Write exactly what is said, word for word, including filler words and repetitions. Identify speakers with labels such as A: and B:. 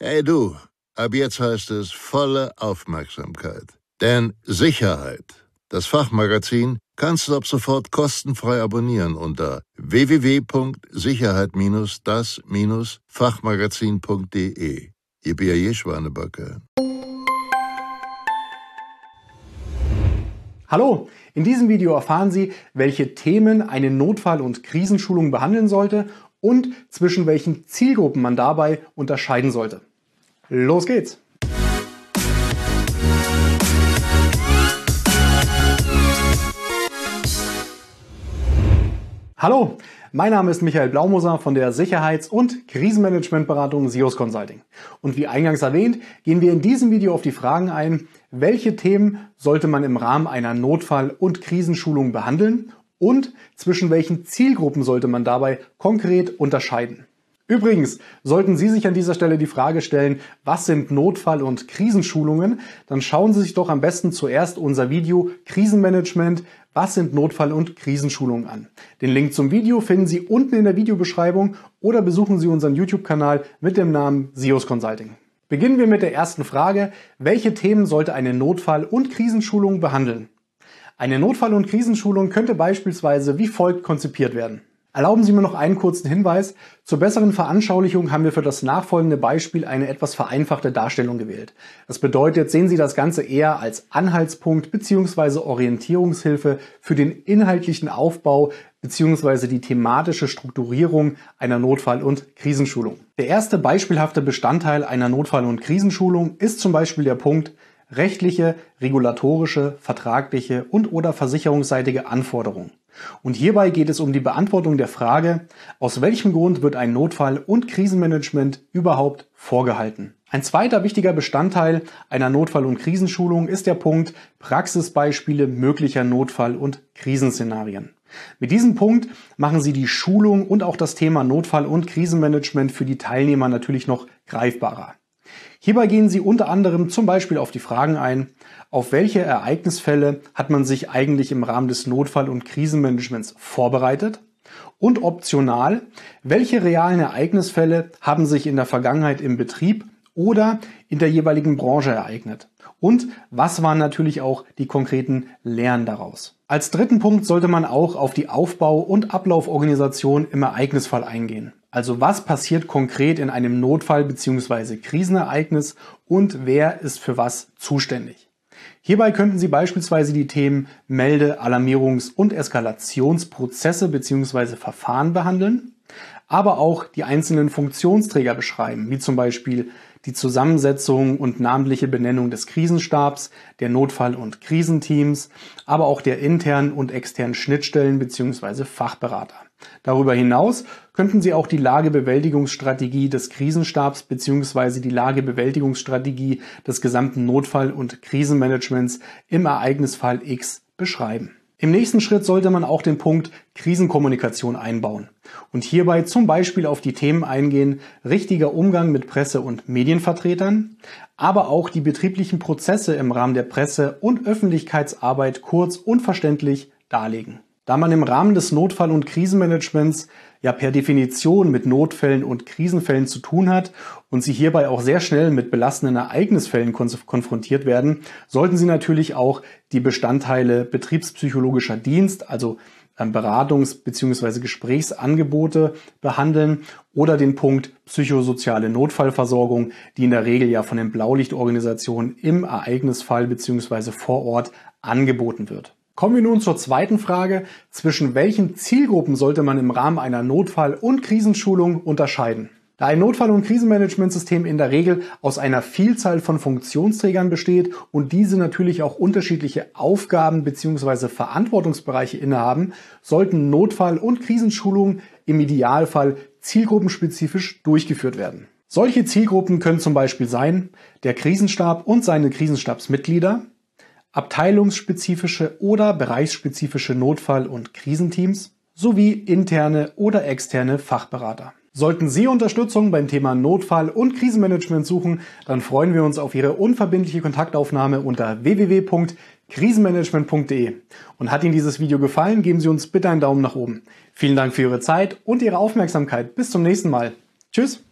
A: Hey du, ab jetzt heißt es volle Aufmerksamkeit. Denn Sicherheit, das Fachmagazin, kannst du ab sofort kostenfrei abonnieren unter w w w punkt sicherheit das Fachmagazin punkt de. Yippie Schwanebacke.
B: Hallo, in diesem Video erfahren Sie, welche Themen eine Notfall- und Krisenschulung behandeln sollte und zwischen welchen Zielgruppen man dabei unterscheiden sollte. Los geht's! Hallo, mein Name ist Michael Blaumoser von der Sicherheits- und Krisenmanagementberatung SIOS Consulting. Und wie eingangs erwähnt, gehen wir in diesem Video auf die Fragen ein, welche Themen sollte man im Rahmen einer Notfall- und Krisenschulung behandeln und zwischen welchen Zielgruppen sollte man dabei konkret unterscheiden. Übrigens, sollten Sie sich an dieser Stelle die Frage stellen, was sind Notfall- und Krisenschulungen, dann schauen Sie sich doch am besten zuerst unser Video Krisenmanagement, was sind Notfall- und Krisenschulungen an. Den Link zum Video finden Sie unten in der Videobeschreibung oder besuchen Sie unseren YouTube-Kanal mit dem Namen SIOS Consulting. Beginnen wir mit der ersten Frage, welche Themen sollte eine Notfall- und Krisenschulung behandeln? Eine Notfall- und Krisenschulung könnte beispielsweise wie folgt konzipiert werden. Erlauben Sie mir noch einen kurzen Hinweis. Zur besseren Veranschaulichung haben wir für das nachfolgende Beispiel eine etwas vereinfachte Darstellung gewählt. Das bedeutet, sehen Sie das Ganze eher als Anhaltspunkt bzw. Orientierungshilfe für den inhaltlichen Aufbau bzw. die thematische Strukturierung einer Notfall- und Krisenschulung. Der erste beispielhafte Bestandteil einer Notfall- und Krisenschulung ist zum Beispiel der Punkt rechtliche, regulatorische, vertragliche und oder versicherungsseitige Anforderungen. Und hierbei geht es um die Beantwortung der Frage, aus welchem Grund wird ein Notfall- und Krisenmanagement überhaupt vorgehalten? Ein zweiter wichtiger Bestandteil einer Notfall- und Krisenschulung ist der Punkt Praxisbeispiele möglicher Notfall- und Krisenszenarien. Mit diesem Punkt machen Sie die Schulung und auch das Thema Notfall- und Krisenmanagement für die Teilnehmer natürlich noch greifbarer. Hierbei gehen Sie unter anderem zum Beispiel auf die Fragen ein, auf welche Ereignisfälle hat man sich eigentlich im Rahmen des Notfall- und Krisenmanagements vorbereitet und optional, welche realen Ereignisfälle haben sich in der Vergangenheit im Betrieb oder in der jeweiligen Branche ereignet und was waren natürlich auch die konkreten Lehren daraus. Als dritten Punkt sollte man auch auf die Aufbau- und Ablauforganisation im Ereignisfall eingehen. Also was passiert konkret in einem Notfall- bzw. Krisenereignis und wer ist für was zuständig. Hierbei könnten Sie beispielsweise die Themen Melde-, Alarmierungs- und Eskalationsprozesse bzw. Verfahren behandeln, aber auch die einzelnen Funktionsträger beschreiben, wie zum Beispiel die Zusammensetzung und namentliche Benennung des Krisenstabs, der Notfall- und Krisenteams, aber auch der internen und externen Schnittstellen bzw. Fachberater. Darüber hinaus könnten Sie auch die Lagebewältigungsstrategie des Krisenstabs bzw. die Lagebewältigungsstrategie des gesamten Notfall- und Krisenmanagements im Ereignisfall X beschreiben. Im nächsten Schritt sollte man auch den Punkt Krisenkommunikation einbauen und hierbei zum Beispiel auf die Themen eingehen, richtiger Umgang mit Presse- und Medienvertretern, aber auch die betrieblichen Prozesse im Rahmen der Presse- und Öffentlichkeitsarbeit kurz und verständlich darlegen. Da man im Rahmen des Notfall- und Krisenmanagements ja per Definition mit Notfällen und Krisenfällen zu tun hat und Sie hierbei auch sehr schnell mit belastenden Ereignisfällen konf- konfrontiert werden, sollten Sie natürlich auch die Bestandteile betriebspsychologischer Dienst, also ähm, Beratungs- bzw. Gesprächsangebote behandeln oder den Punkt psychosoziale Notfallversorgung, die in der Regel ja von den Blaulichtorganisationen im Ereignisfall bzw. vor Ort angeboten wird. Kommen wir nun zur zweiten Frage, zwischen welchen Zielgruppen sollte man im Rahmen einer Notfall- und Krisenschulung unterscheiden? Da ein Notfall- und Krisenmanagementsystem in der Regel aus einer Vielzahl von Funktionsträgern besteht und diese natürlich auch unterschiedliche Aufgaben bzw. Verantwortungsbereiche innehaben, sollten Notfall- und Krisenschulungen im Idealfall zielgruppenspezifisch durchgeführt werden. Solche Zielgruppen können zum Beispiel sein der Krisenstab und seine Krisenstabsmitglieder, abteilungsspezifische oder bereichsspezifische Notfall- und Krisenteams sowie interne oder externe Fachberater. Sollten Sie Unterstützung beim Thema Notfall- und Krisenmanagement suchen, dann freuen wir uns auf Ihre unverbindliche Kontaktaufnahme unter w w w punkt krisenmanagement punkt de. Und hat Ihnen dieses Video gefallen, geben Sie uns bitte einen Daumen nach oben. Vielen Dank für Ihre Zeit und Ihre Aufmerksamkeit. Bis zum nächsten Mal. Tschüss!